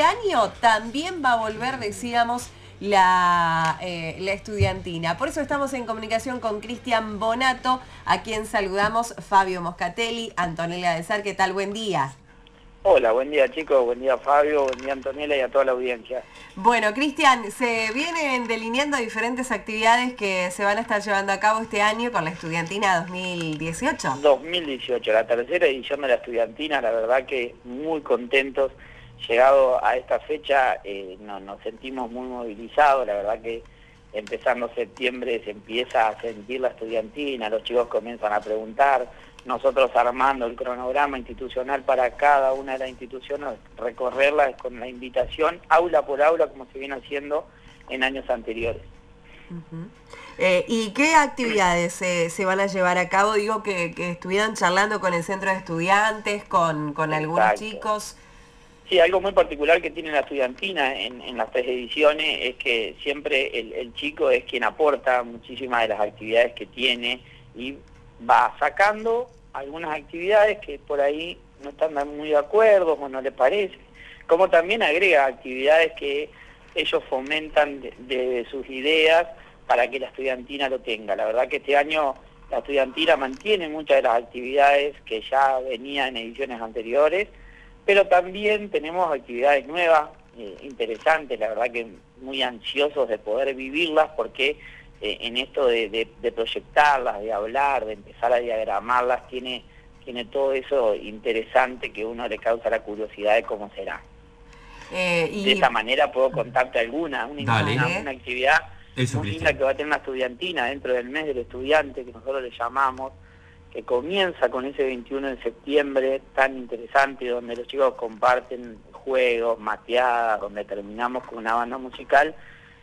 este año también va a volver, decíamos, la estudiantina. Por eso estamos en comunicación con Cristian Bonato, a quien saludamos, Fabio Moscatelli, Antonella de Sar. ¿Qué tal? Buen día. Hola, buen día chicos, buen día Fabio, buen día Antonella y a toda la audiencia. Bueno, Cristian, se vienen delineando diferentes actividades que se van a estar llevando a cabo este año con la estudiantina 2018. 2018, la tercera edición de la estudiantina, la verdad que muy contentos. Llegado a esta fecha nos sentimos muy movilizados, la verdad que empezando septiembre se empieza a sentir la estudiantina, los chicos comienzan a preguntar, nosotros armando el cronograma institucional para cada una de las instituciones, recorrerlas con la invitación, aula por aula, como se viene haciendo en años anteriores. ¿Y qué actividades se van a llevar a cabo? Digo que estuvieran charlando con el centro de estudiantes, con algunos chicos. Sí, algo muy particular que tiene la estudiantina en las 3 ediciones es que siempre el chico es quien aporta muchísimas de las actividades que tiene y va sacando algunas actividades que por ahí no están muy de acuerdo o no le parece, como también agrega actividades que ellos fomentan de sus ideas para que la estudiantina lo tenga. La verdad que este año la estudiantina mantiene muchas de las actividades que ya venían en ediciones anteriores, pero también tenemos actividades nuevas, interesantes, la verdad que muy ansiosos de poder vivirlas porque en esto de proyectarlas, de hablar, de empezar a diagramarlas, tiene todo eso interesante que a uno le causa la curiosidad de cómo será. De esa manera puedo contarte una actividad muy linda que va a tener una estudiantina dentro del mes del estudiante, que nosotros le llamamos, que comienza con ese 21 de septiembre tan interesante, donde los chicos comparten juegos, mateadas, donde terminamos con una banda musical,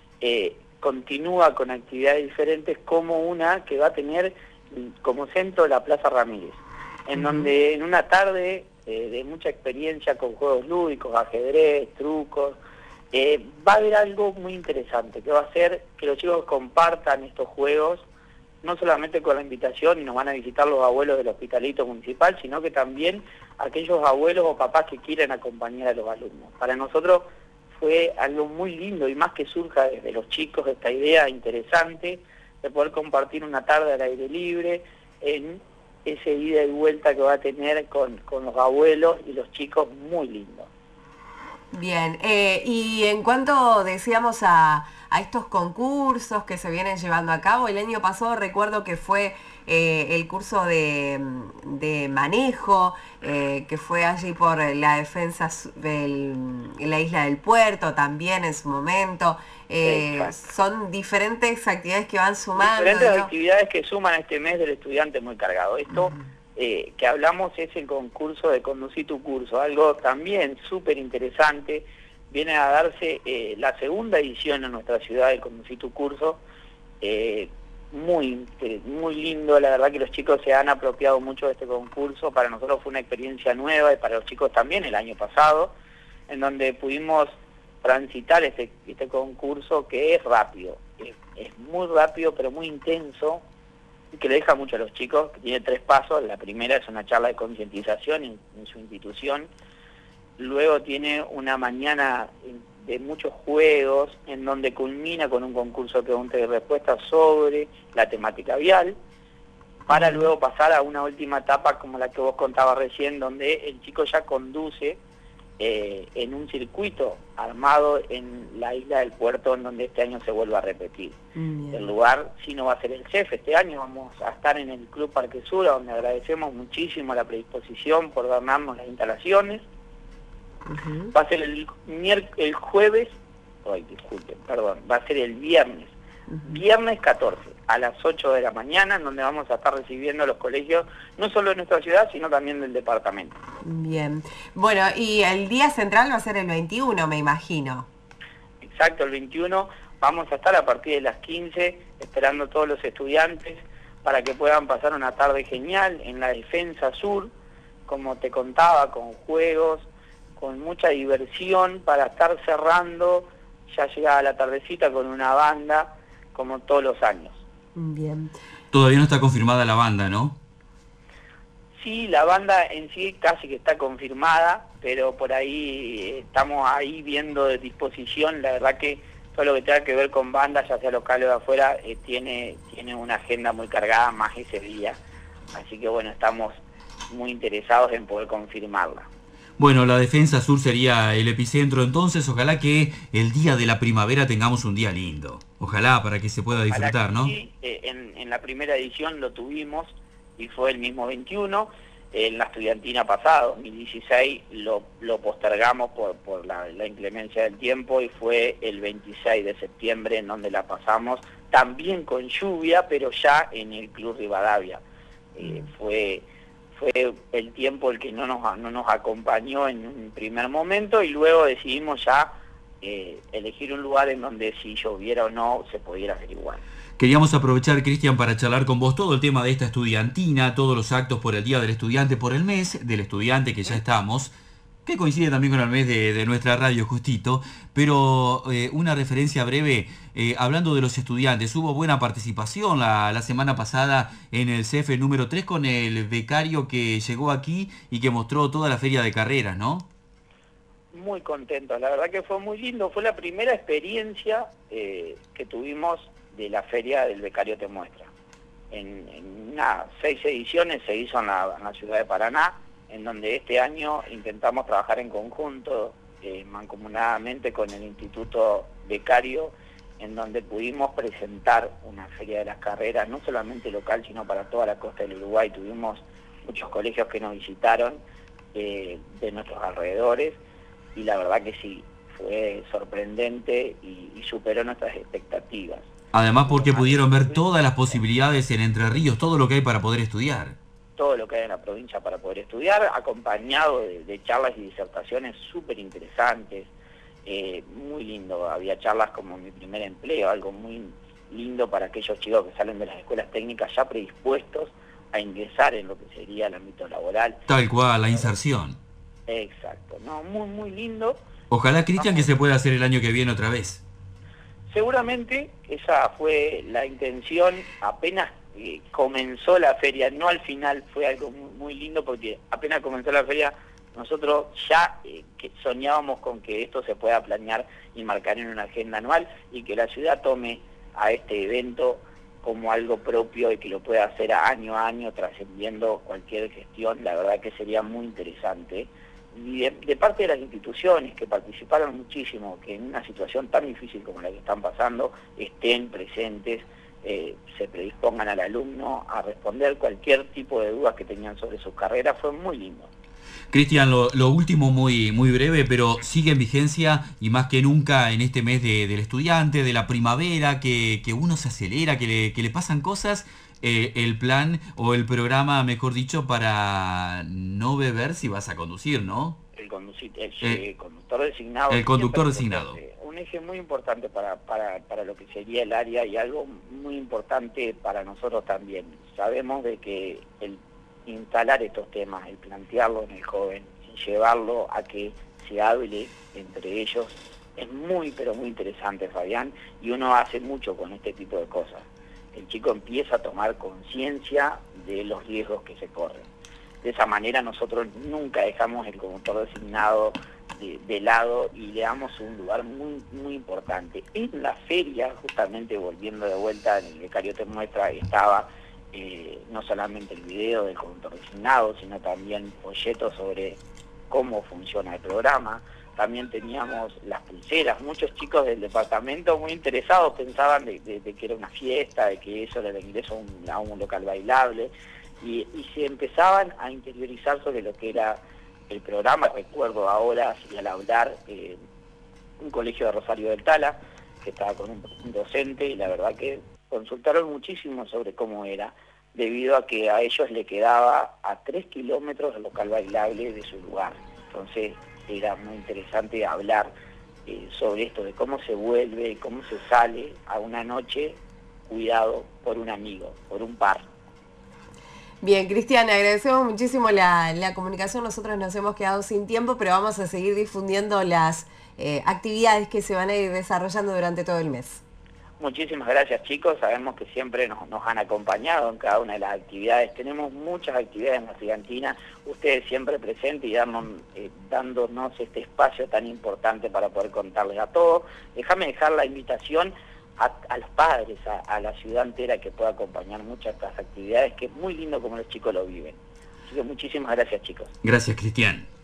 continúa con actividades diferentes, como una que va a tener como centro la Plaza Ramírez, en donde en una tarde de mucha experiencia con juegos lúdicos, ajedrez, trucos, va a haber algo muy interesante, que va a ser que los chicos compartan estos juegos, no solamente con la invitación y nos van a visitar los abuelos del hospitalito municipal, sino que también aquellos abuelos o papás que quieren acompañar a los alumnos. Para nosotros fue algo muy lindo y más que surja desde los chicos esta idea interesante de poder compartir una tarde al aire libre en ese ida y vuelta que va a tener con los abuelos y los chicos, muy lindo. Bien, y en cuanto decíamos a estos concursos que se vienen llevando a cabo, el año pasado recuerdo que fue el curso de manejo, que fue allí por la defensa de la isla del Puerto también en su momento. Son diferentes actividades que van sumando. Diferentes actividades que suman a este mes del estudiante muy cargado. Esto que hablamos es el concurso de Conducir tu Curso, algo también súper interesante. Viene a darse la segunda edición en nuestra ciudad de Conducir tu Curso, muy lindo, la verdad que los chicos se han apropiado mucho de este concurso. Para nosotros fue una experiencia nueva y para los chicos también el año pasado, en donde pudimos transitar este concurso que es rápido, es muy rápido pero muy intenso, y que le deja mucho a los chicos, que tiene 3 pasos. La primera es una charla de concientización en su institución, luego tiene una mañana de muchos juegos, en donde culmina con un concurso de preguntas y respuestas sobre la temática vial, para luego pasar a una última etapa como la que vos contabas recién, donde el chico ya conduce en un circuito armado en la isla del Puerto, en donde este año se vuelve a repetir. El lugar sí no va a ser el CEF, este año vamos a estar en el Club Parque Sur, donde agradecemos muchísimo la predisposición por darnos las instalaciones. Va a ser el jueves, va a ser el viernes 14, a las 8 de la mañana, en donde vamos a estar recibiendo a los colegios, no solo de nuestra ciudad, sino también del departamento. Bien. Bueno, y el día central va a ser el 21, me imagino. Exacto, el 21 vamos a estar a partir de las 15, esperando a todos los estudiantes para que puedan pasar una tarde genial en la Defensa Sur, como te contaba, con juegos, con mucha diversión, para estar cerrando ya llegada la tardecita con una banda, como todos los años. Bien. Todavía no está confirmada la banda, ¿no? Sí, la banda en sí casi que está confirmada, pero por ahí estamos ahí viendo de disposición. La verdad que todo lo que tenga que ver con bandas, ya sea local o de afuera, tiene una agenda muy cargada más ese día. Así que bueno, estamos muy interesados en poder confirmarla. Bueno, la Defensa Sur sería el epicentro, entonces ojalá que el día de la primavera tengamos un día lindo. Ojalá para que se pueda disfrutar, ¿no? Sí, en la primera edición lo tuvimos y fue el mismo 21. En la estudiantina pasada, 2016, lo postergamos por la inclemencia del tiempo y fue el 26 de septiembre en donde la pasamos, también con lluvia, pero ya en el Club Rivadavia. Fue el tiempo el que no nos acompañó en un primer momento y luego decidimos ya elegir un lugar en donde si lloviera o no se pudiera hacer igual. Queríamos aprovechar, Cristian, para charlar con vos todo el tema de esta estudiantina, todos los actos por el Día del Estudiante, por el mes del estudiante que ya estamos, que coincide también con el mes de nuestra radio justito, pero una referencia breve, hablando de los estudiantes, hubo buena participación la semana pasada en el CEF número 3 con el becario que llegó aquí y que mostró toda la feria de carreras, ¿no? Muy contentos, la verdad que fue muy lindo, fue la primera experiencia que tuvimos de la feria del Becario Te Muestra. En 6 ediciones se hizo en la ciudad de Paraná, en donde este año intentamos trabajar en conjunto, mancomunadamente con el Instituto Becario, en donde pudimos presentar una feria de las carreras, no solamente local, sino para toda la costa del Uruguay. Tuvimos muchos colegios que nos visitaron de nuestros alrededores, y la verdad que sí, fue sorprendente y superó nuestras expectativas. Además porque pudieron ver todas las posibilidades en Entre Ríos, todo lo que hay para poder estudiar. Todo lo que hay en la provincia para poder estudiar, acompañado de charlas y disertaciones súper interesantes, muy lindo. Había charlas como Mi Primer Empleo, algo muy lindo para aquellos chicos que salen de las escuelas técnicas ya predispuestos a ingresar en lo que sería el ámbito laboral. Tal cual, la inserción. Exacto, no, muy lindo. Ojalá, Cristian, que se pueda hacer el año que viene otra vez. Seguramente esa fue la intención, apenas comenzó la feria, no al final, fue algo muy lindo porque apenas comenzó la feria nosotros ya que soñábamos con que esto se pueda planear y marcar en una agenda anual y que la ciudad tome a este evento como algo propio y que lo pueda hacer año a año trascendiendo cualquier gestión. La verdad que sería muy interesante. Y de parte de las instituciones que participaron muchísimo, que en una situación tan difícil como la que están pasando, estén presentes, se predispongan al alumno a responder cualquier tipo de dudas que tenían sobre sus carreras, fue muy lindo. Cristian, lo último muy breve, pero sigue en vigencia y más que nunca en este mes del estudiante, de la primavera, que uno se acelera, que le pasan cosas. El plan o el programa, mejor dicho, para no beber si vas a conducir, ¿no? El conductor designado. El conductor designado. Un eje muy importante para lo que sería el área y algo muy importante para nosotros también. Sabemos de que el instalar estos temas, el plantearlo en el joven, llevarlo a que se hable entre ellos, es muy, pero muy interesante, Fabián, y uno hace mucho con este tipo de cosas. El chico empieza a tomar conciencia de los riesgos que se corren. De esa manera nosotros nunca dejamos el conductor designado de lado y le damos un lugar muy importante. En la feria, justamente volviendo de vuelta, en el Becario Te Muestra, estaba no solamente el video del conductor designado, sino también folletos sobre cómo funciona el programa. También teníamos las pulseras. Muchos chicos del departamento muy interesados pensaban de que era una fiesta, de que eso era el ingreso a un local bailable, y se empezaban a interiorizar sobre lo que era el programa. Recuerdo ahora, y al hablar, un colegio de Rosario del Tala, que estaba con un docente, y la verdad que consultaron muchísimo sobre cómo era, debido a que a ellos le quedaba a 3 kilómetros el local bailable de su lugar. Entonces era muy interesante hablar sobre esto, de cómo se vuelve, cómo se sale a una noche cuidado por un amigo, por un par. Bien, Cristian, agradecemos muchísimo la comunicación. Nosotros nos hemos quedado sin tiempo, pero vamos a seguir difundiendo las actividades que se van a ir desarrollando durante todo el mes. Muchísimas gracias, chicos. Sabemos que siempre nos han acompañado en cada una de las actividades. Tenemos muchas actividades en la estudiantina, ustedes siempre presentes y dándonos este espacio tan importante para poder contarles a todos. Déjame dejar la invitación a los padres, a la ciudad entera que pueda acompañar muchas de estas actividades, que es muy lindo como los chicos lo viven. Así que muchísimas gracias, chicos. Gracias, Cristian.